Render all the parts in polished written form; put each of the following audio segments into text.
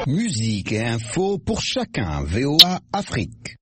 Musique et info pour chacun. VOA Afrique.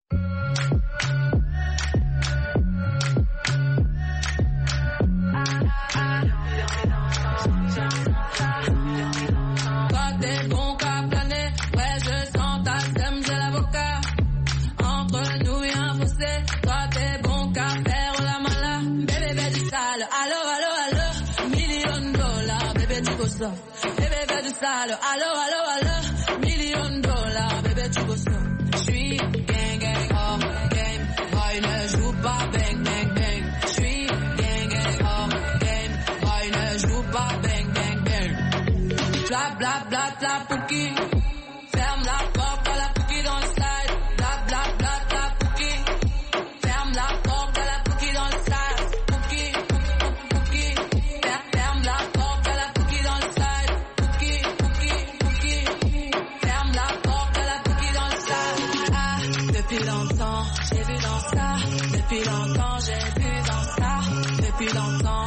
Bébé veut du sale, allo, allo, allo, $1 000 000, bébé tu veux ça. J'suis gang gang hors game, boy ne joue pas bang bang bang. J'suis gang gang hors game, boy ne joue pas bang bang bang. Bla bla bla bla pouki, ferme la porte à la pouki dans le side. Bla bla bla bla pouki, ferme la porte à la pouki dans le side. Pouki, pouki, ferme la porte à la pouki dans le side. Pouki, pouki, pouki, ferme la porte à la pouki dans le side. Ah, depuis longtemps, j'ai vu dans ça. Depuis longtemps, j'ai vu dans ça. Depuis longtemps,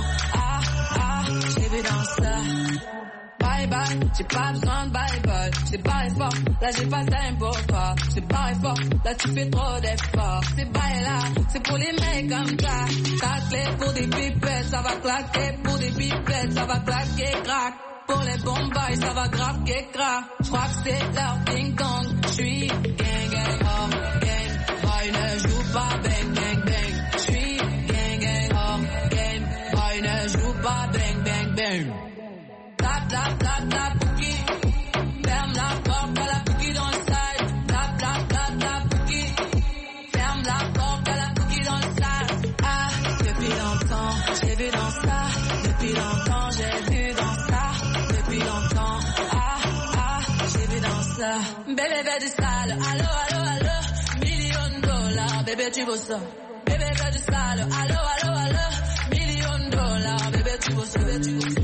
j'ai vu dans ça. Bye bye, j'ai pas besoin de bye bye. J'ai barré fort, là j'ai pas time pour toi. J'ai barré fort, là tu fais trop d'efforts. C'est bye là, c'est pour les mecs comme ça. Ta clé pour des pipettes, ça va claquer. Pour des pipettes, ça va claquer, crack. Pour les bombes, ça va grave, crack. J'crois que c'est leur ding dong. J'suis gang gang hors game, boy ne joue pas bang bang bang. J'suis gang gang hors game, boy ne joue pas bang bang bang. Bla bla bla bla pouki, ferme la porte à la pouki dans le side. Bla bla bla bla pouki, ferme la porte à la pouki dans le side. Ah, depuis longtemps, j'ai vu dans ça. Depuis longtemps, j'ai vu dans ça. Depuis longtemps, j'ai vu dans ça. Bébé veut du sale, allo allo allo, $1 000 000, bébé tu veux ça. Bébé veut du sale, allo allo allo, $1 000 000, bébé tu veux ça, bébé tu veux ça.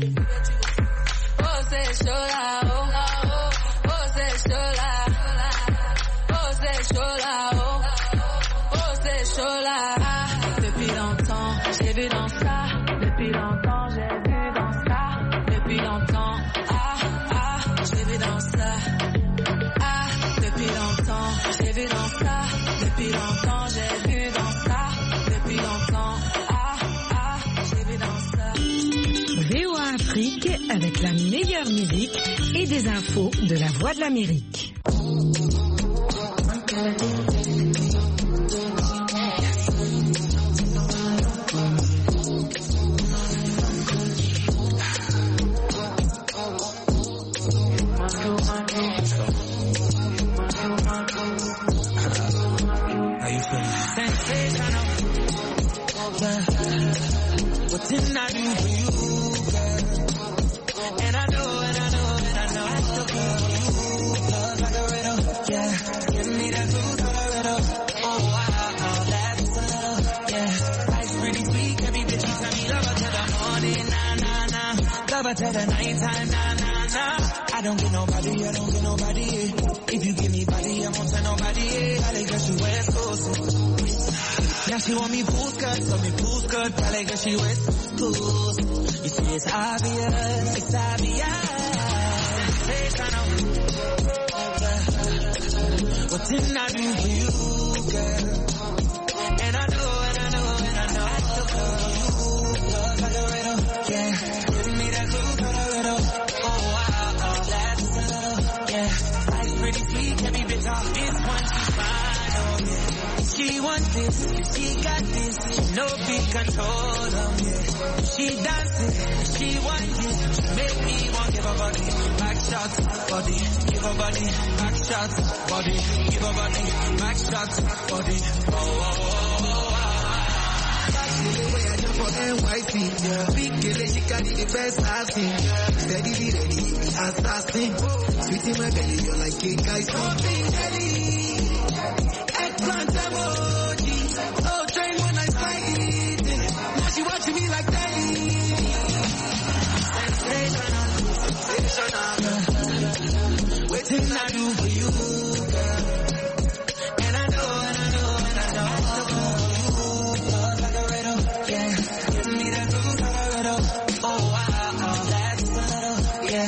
Oh c'est chaud là, oh oh, oh c'est chaud là, oh c'est chaud là, oh c'est chaud là. Ah, depuis longtemps, j'ai vu dans ça. Depuis longtemps, j'ai vu dans ça. Depuis longtemps, j'ai vu dans ça. Ah, depuis longtemps, j'ai vu dans ça. Depuis longtemps, j'ai vu dans ça. Depuis longtemps, j'ai vu dans ça. VOA Afrique avec la meilleure musique et des infos de la Voix de l'Amérique. How you feeling? Sensational. What didn't I do for you, girl? And I know, and I know, and I know I still love you. Love like a riddle, yeah. Give me that blue color riddle. Oh, wow, that's a little, yeah. Life's pretty sweet, every bitch you tell me love her till the morning, nah, nah, nah. Love her till the nighttime, nah, nah, nah. I don't get nobody, I don't get nobody. If you give me body, I won't tell nobody. I like that she West Coast. Now she want me pool skirt, so me pool skirt. I like that she West Coast. You see it's obvious, it's obvious. Sensational. What didn't I do for you, girl? And I know, and I know, and I know I still love you. Love like a riddle, yeah. Give me that blue color riddle. Oh wow, that's a little, yeah. Life's pretty sweet, every bitch off this one, she's fine, oh yeah. She want this, she got this, she no big control, oh yeah. She dancing, she want this, she make me want give her body, back shots, body, give her body, back shots, body, give her body, back shots, body, oh oh oh oh. The way I jump for NYC, yeah. Big girl, she carry the best I've seen. Steadily ready, the assassin. Sweet in my belly, you're like cake, I something jelly. Eggplant emoji. Oh, train when I fight it. Now she watching me like telly. Sensational, sensational. Waiting I do for you.